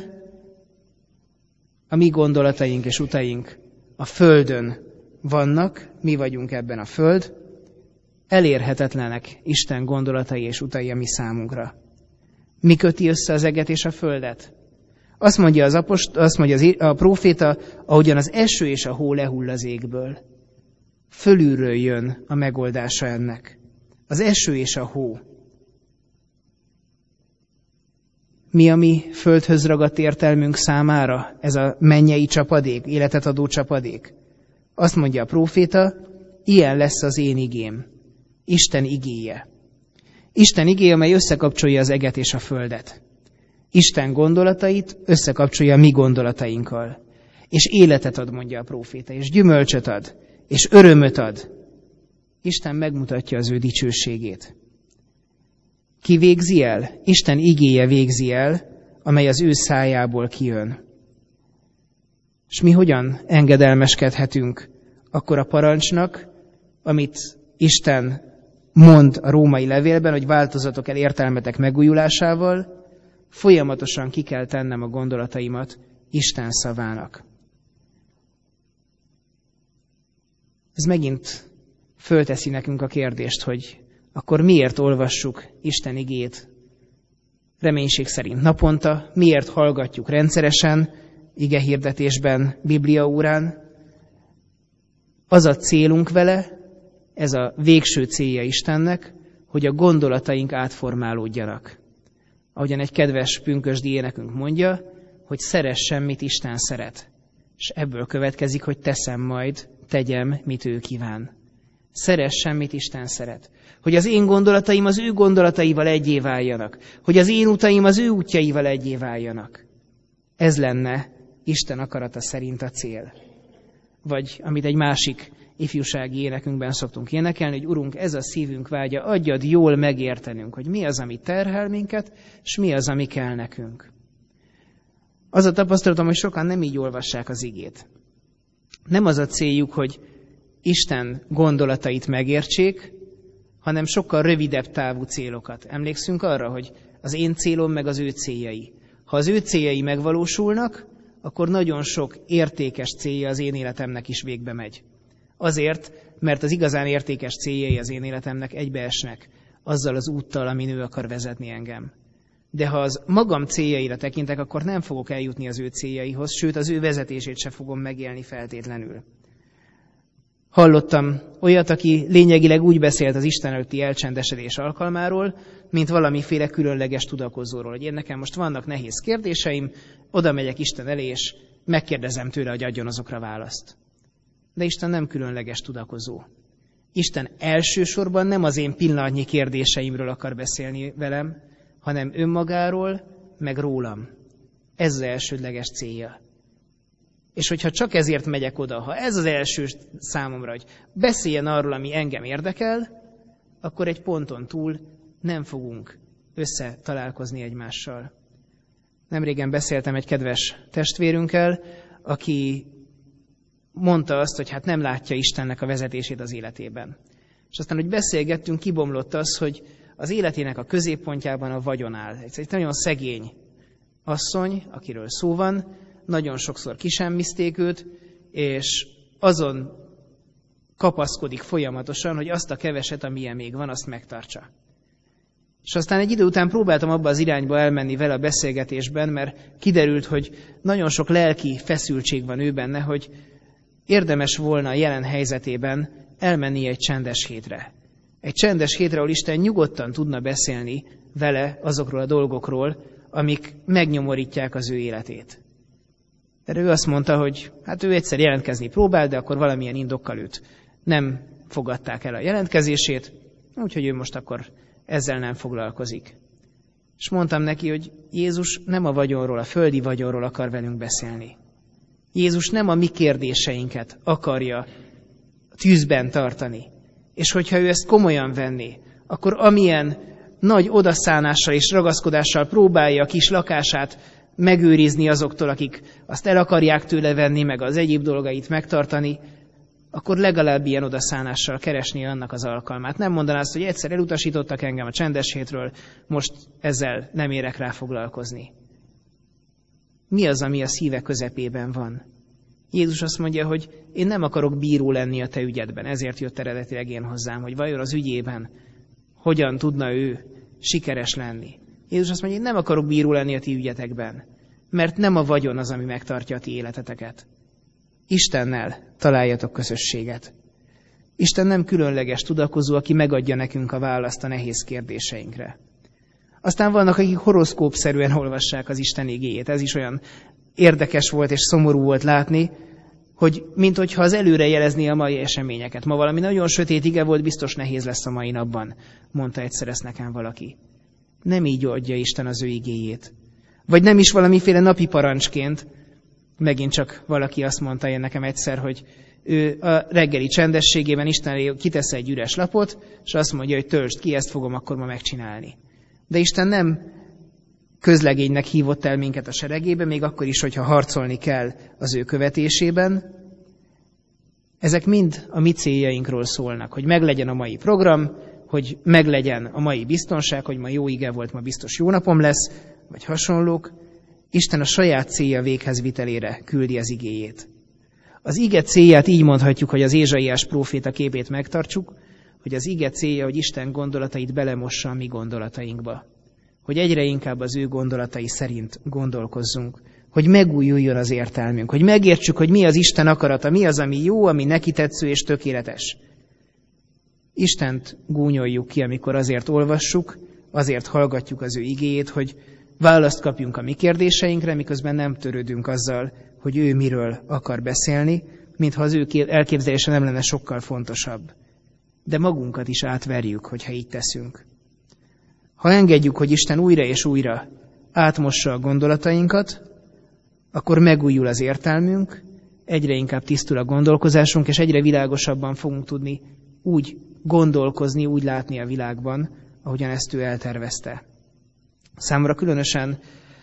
a mi gondolataink és utaink a földön vannak, mi vagyunk ebben a föld, elérhetetlenek Isten gondolatai és utai a mi számunkra. Mi köti össze az eget és a földet? Azt mondja, az apost, azt mondja az, a próféta, ahogyan az eső és a hó lehull az égből. Fölülről jön a megoldása ennek. Az eső és a hó. Mi a mi földhöz ragadt értelmünk számára? Ez a mennyei csapadék, életet adó csapadék. Azt mondja a próféta, ilyen lesz az én igém. Isten igéje. Isten igéje, amely összekapcsolja az eget és a földet. Isten gondolatait összekapcsolja a mi gondolatainkkal. És életet ad, mondja a próféta, és gyümölcsöt ad, és örömöt ad. Isten megmutatja az ő dicsőségét. Ki végzi el? Isten igéje végzi el, amely az ő szájából kijön. És mi hogyan engedelmeskedhetünk akkor a parancsnak, amit Isten mond a római levélben, hogy változatok el értelmetek megújulásával, folyamatosan ki kell tennem a gondolataimat Isten szavának. Ez megint fölteszi nekünk a kérdést, hogy akkor miért olvassuk Isten igét reménység szerint naponta, miért hallgatjuk rendszeresen igehirdetésben, bibliaórán. Az a célunk vele, ez a végső célja Istennek, hogy a gondolataink átformálódjanak. Ahogyan egy kedves pünkösdi énekünk mondja, hogy szeressem, mit Isten szeret. És ebből következik, hogy teszem majd, tegyem, mit ő kíván. Szeressem, mit Isten szeret. Hogy az én gondolataim az ő gondolataival egyé váljanak. Hogy az én utaim az ő útjaival egyé váljanak. Ez lenne Isten akarata szerint a cél. Vagy amit egy másik ifjúsági énekünkben szoktunk énekelni, hogy Urunk, ez a szívünk vágya, adjad jól megértenünk, hogy mi az, ami terhel minket, és mi az, ami kell nekünk. Az a tapasztalatom, hogy sokan nem így olvassák az igét. Nem az a céljuk, hogy Isten gondolatait megértsék, hanem sokkal rövidebb távú célokat. Emlékszünk arra, hogy az én célom meg az ő céljai. Ha az ő céljai megvalósulnak, akkor nagyon sok értékes célja az én életemnek is végbe megy. Azért, mert az igazán értékes céljai az én életemnek egybeesnek azzal az úttal, amin ő akar vezetni engem. De ha az magam céljaira tekintek, akkor nem fogok eljutni az ő céljaihoz, sőt az ő vezetését sem fogom megélni feltétlenül. Hallottam olyat, aki lényegileg úgy beszélt az Isten előtti elcsendesedés alkalmáról, mint valamiféle különleges tudakozóról, hogy én nekem most vannak nehéz kérdéseim, oda megyek Isten elé, és megkérdezem tőle, hogy adjon azokra választ. De Isten nem különleges tudakozó. Isten elsősorban nem az én pillanatnyi kérdéseimről akar beszélni velem, hanem önmagáról, meg rólam. Ez az elsődleges célja. És hogyha csak ezért megyek oda, ha ez az első számomra, hogy beszéljen arról, ami engem érdekel, akkor egy ponton túl nem fogunk összetalálkozni egymással. Nemrégen beszéltem egy kedves testvérünkkel, aki mondta azt, hogy hát nem látja Istennek a vezetését az életében. És aztán, hogy beszélgettünk, kibomlott az, hogy az életének a középpontjában a vagyon áll. Egy nagyon szegény asszony, akiről szó van, nagyon sokszor kisemmizték őt, és azon kapaszkodik folyamatosan, hogy azt a keveset, amilyen még van, azt megtartsa. És aztán egy idő után próbáltam abba az irányba elmenni vele a beszélgetésben, mert kiderült, hogy nagyon sok lelki feszültség van ő benne, hogy érdemes volna a jelen helyzetében elmenni egy csendes hétre. Egy csendes hétre, ahol Isten nyugodtan tudna beszélni vele azokról a dolgokról, amik megnyomorítják az ő életét. De ő azt mondta, hogy hát ő egyszer jelentkezni próbál, de akkor valamilyen indokkal őt nem fogadták el a jelentkezését, úgyhogy ő most akkor ezzel nem foglalkozik. És mondtam neki, hogy Jézus nem a vagyonról, a földi vagyonról akar velünk beszélni. Jézus nem a mi kérdéseinket akarja tűzben tartani. És hogyha ő ezt komolyan venné, akkor amilyen nagy odaszánással és ragaszkodással próbálja a kis lakását megőrizni azoktól, akik azt el akarják tőle venni, meg az egyéb dolgait megtartani, akkor legalább ilyen odaszánással keresné annak az alkalmát. Nem mondaná azt, hogy egyszer elutasítottak engem a csendes hétről, most ezzel nem érek rá foglalkozni. Mi az, ami a szíve közepében van? Jézus azt mondja, hogy én nem akarok bíró lenni a te ügyedben, ezért jött eredetileg én hozzám, hogy vajon az ügyében hogyan tudna ő sikeres lenni. Jézus azt mondja, én nem akarok bíró lenni a ti ügyetekben, mert nem a vagyon az, ami megtartja a ti életeteket. Istennel találjatok közösséget. Isten nem különleges tudakozó, aki megadja nekünk a választ a nehéz kérdéseinkre. Aztán vannak, akik horoszkópszerűen olvassák az Isten igéjét. Ez is olyan érdekes volt és szomorú volt látni, hogy minthogyha az előre jelezné a mai eseményeket. Ma valami nagyon sötét ige volt, biztos nehéz lesz a mai napban, mondta egyszer ezt nekem valaki. Nem így adja Isten az ő igéjét. Vagy nem is valamiféle napi parancsként. Megint csak valaki azt mondta én nekem egyszer, hogy ő a reggeli csendességében Isten elé kitesz egy üres lapot, és azt mondja, hogy töltsd ki, ezt fogom akkor ma megcsinálni. De Isten nem közlegénynek hívott el minket a seregébe, még akkor is, hogyha harcolni kell az ő követésében. Ezek mind a mi céljainkról szólnak, hogy meglegyen a mai program, hogy meglegyen a mai biztonság, hogy ma jó ige volt, ma biztos jó napom lesz, vagy hasonlók. Isten a saját célja véghezvitelére küldi az igéjét. Az ige célját így mondhatjuk, hogy az Ézsaiás próféta képét megtartsuk, hogy az ige célja, hogy Isten gondolatait belemossa a mi gondolatainkba. Hogy egyre inkább az ő gondolatai szerint gondolkozzunk. Hogy megújuljon az értelmünk. Hogy megértsük, hogy mi az Isten akarata, mi az, ami jó, ami neki tetsző és tökéletes. Istent gúnyoljuk ki, amikor azért olvassuk, azért hallgatjuk az ő igéjét, hogy választ kapjunk a mi kérdéseinkre, miközben nem törődünk azzal, hogy ő miről akar beszélni, mintha az ő elképzelése nem lenne sokkal fontosabb. De magunkat is átverjük, hogyha így teszünk. Ha engedjük, hogy Isten újra és újra átmossa a gondolatainkat, akkor megújul az értelmünk, egyre inkább tisztul a gondolkozásunk, és egyre világosabban fogunk tudni úgy gondolkozni, úgy látni a világban, ahogyan ezt ő eltervezte. Számomra különösen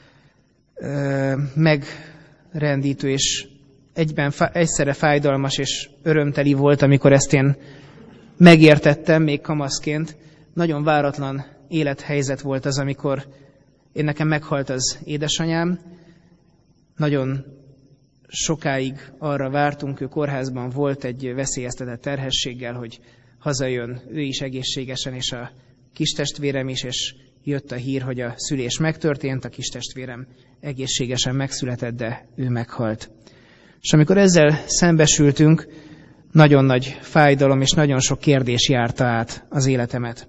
ö, megrendítő és egyben fá, egyszerre fájdalmas és örömteli volt, amikor ezt én megértettem még kamaszként. Nagyon váratlan élethelyzet volt az, amikor én nekem meghalt az édesanyám. Nagyon sokáig arra vártunk, ő kórházban volt egy veszélyeztetett terhességgel, hogy hazajön ő is egészségesen, és a kistestvérem is, és jött a hír, hogy a szülés megtörtént, a kistestvérem egészségesen megszületett, de ő meghalt. És amikor ezzel szembesültünk, nagyon nagy fájdalom és nagyon sok kérdés járta át az életemet.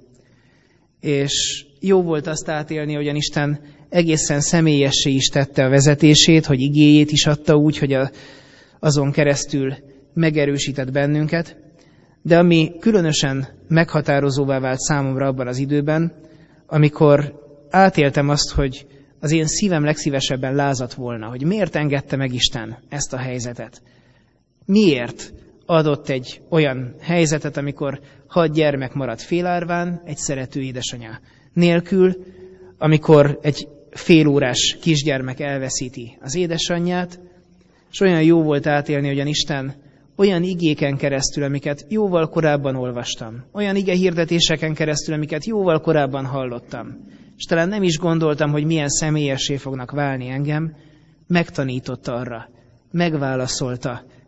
És jó volt azt átélni, hogyan Isten egészen személyessé is tette a vezetését, hogy igéjét is adta úgy, hogy a, azon keresztül megerősített bennünket. De ami különösen meghatározóvá vált számomra abban az időben, amikor átéltem azt, hogy az én szívem legszívesebben lázadt volna, hogy miért engedte meg Isten ezt a helyzetet. Miért adott egy olyan helyzetet, amikor hat gyermek maradt félárván, egy szerető édesanyja nélkül, amikor egy félórás kisgyermek elveszíti az édesanyját, és olyan jó volt átélni, hogyan Isten olyan igéken keresztül, amiket jóval korábban olvastam, olyan ige hirdetéseken keresztül, amiket jóval korábban hallottam, és talán nem is gondoltam, hogy milyen személyessé fognak válni engem, megtanított arra, megválaszolta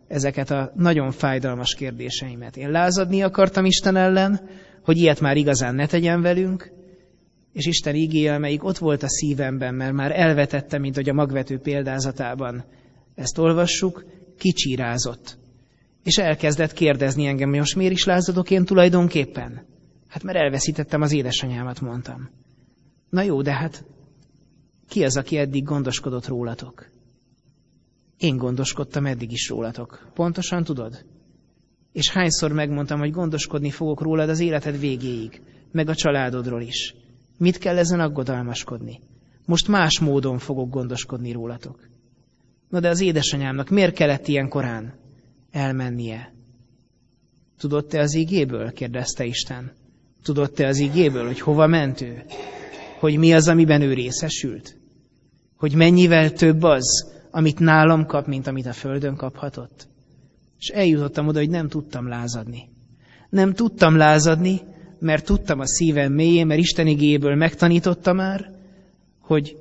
ezeket a nagyon fájdalmas kérdéseimet. Én lázadni akartam Isten ellen, hogy ilyet már igazán ne tegyen velünk, és Isten igéje, amelyik ott volt a szívemben, mert már elvetette, mint hogy a magvető példázatában ezt olvassuk, kicsírázott. És elkezdett kérdezni engem, hogy most miért is lázadok én tulajdonképpen? Hát mert elveszítettem az édesanyámat, mondtam. Na jó, de hát ki az, aki eddig gondoskodott rólatok? Én gondoskodtam eddig is rólatok. Pontosan tudod? És hányszor megmondtam, hogy gondoskodni fogok rólad az életed végéig, meg a családodról is. Mit kell ezen aggodalmaskodni? Most más módon fogok gondoskodni rólatok. Na de az édesanyámnak miért kellett ilyen korán elmennie? Tudod te az igéből? Kérdezte Isten. Tudod te az igéből, hogy hova ment ő? Hogy mi az, amiben ő részesült? Hogy mennyivel több az, amit nálam kap, mint amit a földön kaphatott? És eljutottam oda, hogy nem tudtam lázadni. Nem tudtam lázadni, mert tudtam a szívem mélyén, mert Isten igéből megtanította már, hogy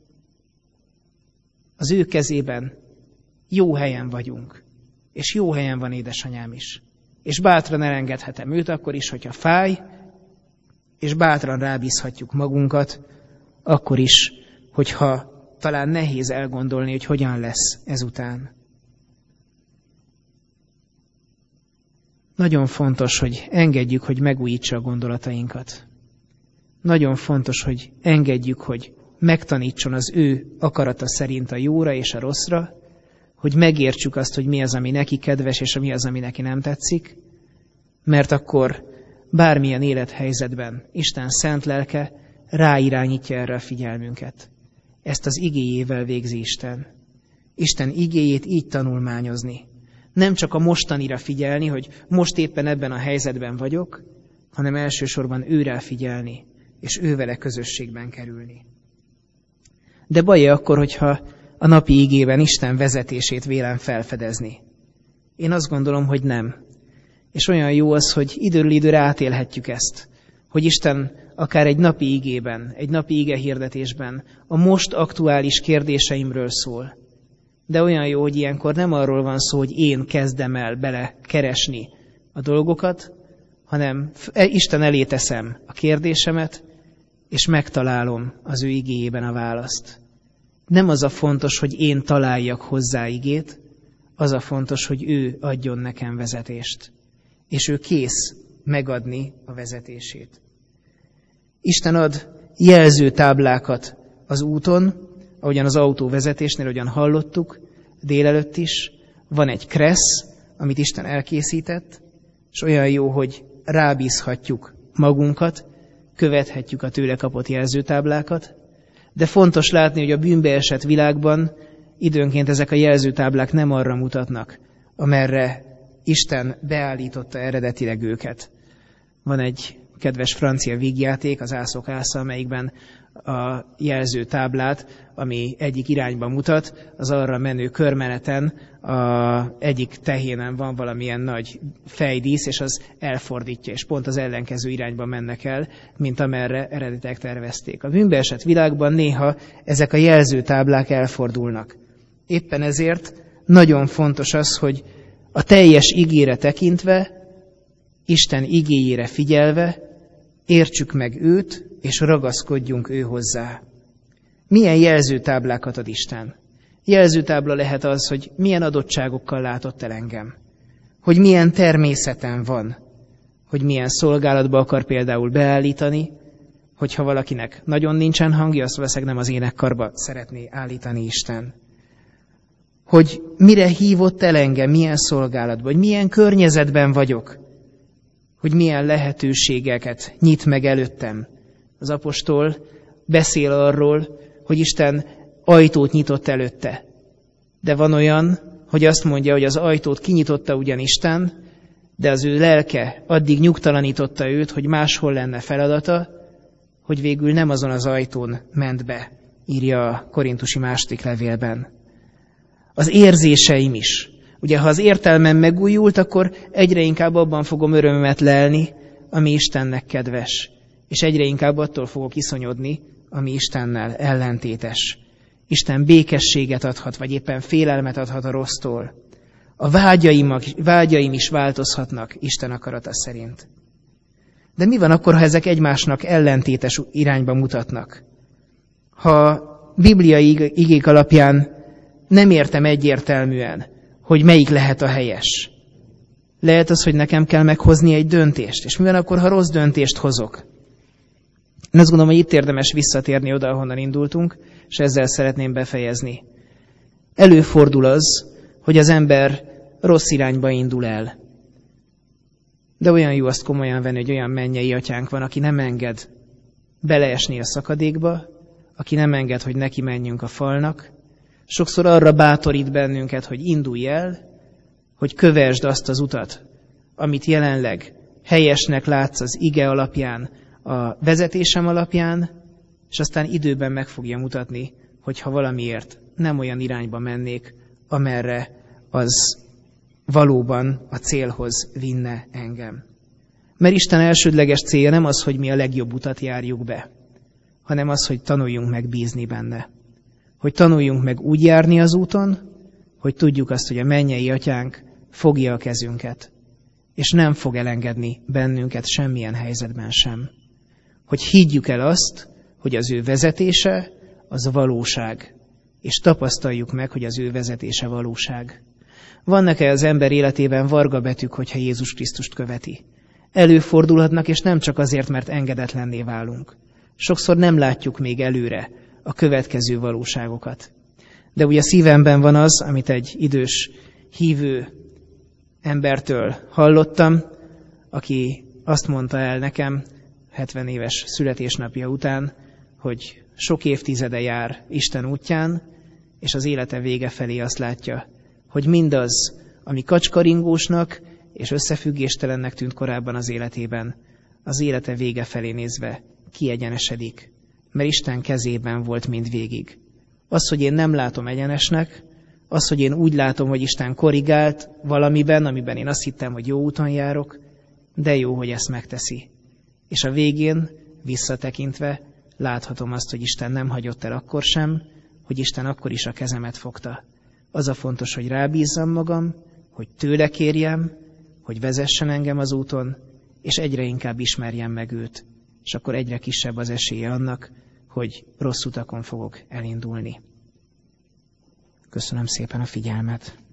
az ő kezében jó helyen vagyunk. És jó helyen van édesanyám is. És bátran elengedhetem őt akkor is, hogyha fáj, és bátran rábízhatjuk magunkat, akkor is, hogyha talán nehéz elgondolni, hogy hogyan lesz ezután. Nagyon fontos, hogy engedjük, hogy megújítsa a gondolatainkat. Nagyon fontos, hogy engedjük, hogy megtanítson az ő akarata szerint a jóra és a rosszra, hogy megértsük azt, hogy mi az, ami neki kedves, és mi az, ami neki nem tetszik, mert akkor bármilyen élethelyzetben Isten szent lelke ráirányítja erre a figyelmünket. Ezt az igéjével végzi Isten. Isten igéjét így tanulmányozni. Nem csak a mostanira figyelni, hogy most éppen ebben a helyzetben vagyok, hanem elsősorban őre figyelni, és ővele közösségben kerülni. De baj akkor, hogyha a napi igében Isten vezetését vélem felfedezni. Én azt gondolom, hogy nem. És olyan jó az, hogy időről időre átélhetjük ezt, hogy Isten akár egy napi igében, egy napi ige hirdetésben a most aktuális kérdéseimről szól. De olyan jó, hogy ilyenkor nem arról van szó, hogy én kezdem el bele keresni a dolgokat, hanem Isten elé teszem a kérdésemet, és megtalálom az ő igéjében a választ. Nem az a fontos, hogy én találjak hozzá igét, az a fontos, hogy ő adjon nekem vezetést. És ő kész megadni a vezetését. Isten ad jelzőtáblákat az úton, ahogyan az autóvezetésnél, ahogyan hallottuk, délelőtt is. Van egy kressz, amit Isten elkészített, és olyan jó, hogy rábízhatjuk magunkat, követhetjük a tőle kapott jelzőtáblákat, de fontos látni, hogy a bűnbeesett világban időnként ezek a jelzőtáblák nem arra mutatnak, amerre Isten beállította eredetileg őket. Van egy kedves francia vígjáték, az Ászok ásza, amelyikben a jelzőtáblát, ami egyik irányba mutat, az arra menő körmeneten a egyik tehénen van valamilyen nagy fejdísz, és az elfordítja, és pont az ellenkező irányba mennek el, mint amerre eredetileg tervezték. A bűnbeesett világban néha ezek a jelzőtáblák elfordulnak. Éppen ezért nagyon fontos az, hogy a teljes igére tekintve, Isten igéjére figyelve, értsük meg őt, és ragaszkodjunk ő hozzá. Milyen jelzőtáblákat ad Isten? Jelzőtábla lehet az, hogy milyen adottságokkal látott el engem. Hogy milyen természetem van. Hogy milyen szolgálatba akar például beállítani. Hogyha valakinek nagyon nincsen hangja, azt valószínűleg nem az énekkarba szeretné állítani Isten. Hogy mire hívott el engem, milyen szolgálatba, hogy milyen környezetben vagyok. Hogy milyen lehetőségeket nyit meg előttem. Az apostol beszél arról, hogy Isten ajtót nyitott előtte. De van olyan, hogy azt mondja, hogy az ajtót kinyitotta ugyan Isten, de az ő lelke addig nyugtalanította őt, hogy máshol lenne feladata, hogy végül nem azon az ajtón ment be, írja a korintusi második levélben. Az érzéseim is. Ugye, ha az értelmem megújult, akkor egyre inkább abban fogom örömömet lelni, ami Istennek kedves. És egyre inkább attól fogok iszonyodni, ami Istennel ellentétes. Isten békességet adhat, vagy éppen félelmet adhat a rossztól. A vágyaim, vágyaim is változhatnak Isten akarata szerint. De mi van akkor, ha ezek egymásnak ellentétes irányba mutatnak? Ha bibliai igék alapján nem értem egyértelműen, hogy melyik lehet a helyes. Lehet az, hogy nekem kell meghozni egy döntést. És mi van akkor, ha rossz döntést hozok? Én azt gondolom, hogy itt érdemes visszatérni oda, ahonnan indultunk, és ezzel szeretném befejezni. Előfordul az, hogy az ember rossz irányba indul el. De olyan jó azt komolyan venni, hogy olyan mennyei atyánk van, aki nem enged beleesni a szakadékba, aki nem enged, hogy neki menjünk a falnak. Sokszor arra bátorít bennünket, hogy indulj el, hogy kövesd azt az utat, amit jelenleg helyesnek látsz az ige alapján, a vezetésem alapján, és aztán időben meg fogja mutatni, hogy ha valamiért nem olyan irányba mennék, amerre az valóban a célhoz vinne engem. Mert Isten elsődleges célja nem az, hogy mi a legjobb utat járjuk be, hanem az, hogy tanuljunk meg bízni benne. Hogy tanuljunk meg úgy járni az úton, hogy tudjuk azt, hogy a mennyei atyánk fogja a kezünket, és nem fog elengedni bennünket semmilyen helyzetben sem. Hogy higgyük el azt, hogy az ő vezetése az valóság, és tapasztaljuk meg, hogy az ő vezetése valóság. Vannak-e az ember életében varga betűk, hogyha Jézus Krisztust követi? Előfordulhatnak, és nem csak azért, mert engedetlenné válunk. Sokszor nem látjuk még előre a következő valóságokat. De ugye szívemben van az, amit egy idős hívő embertől hallottam, aki azt mondta el nekem hetven éves születésnapja után, hogy sok évtizede jár Isten útján, és az élete vége felé azt látja, hogy mindaz, ami kacskaringósnak és összefüggéstelennek tűnt korábban az életében, az élete vége felé nézve kiegyenesedik, mert Isten kezében volt mindvégig. Az, hogy én nem látom egyenesnek, az, hogy én úgy látom, hogy Isten korrigált valamiben, amiben én azt hittem, hogy jó úton járok, de jó, hogy ezt megteszi. És a végén, visszatekintve, láthatom azt, hogy Isten nem hagyott el akkor sem, hogy Isten akkor is a kezemet fogta. Az a fontos, hogy rábízzam magam, hogy tőle kérjem, hogy vezessen engem az úton, és egyre inkább ismerjem meg őt, és akkor egyre kisebb az esélye annak, hogy rossz utakon fogok elindulni. Köszönöm szépen a figyelmet!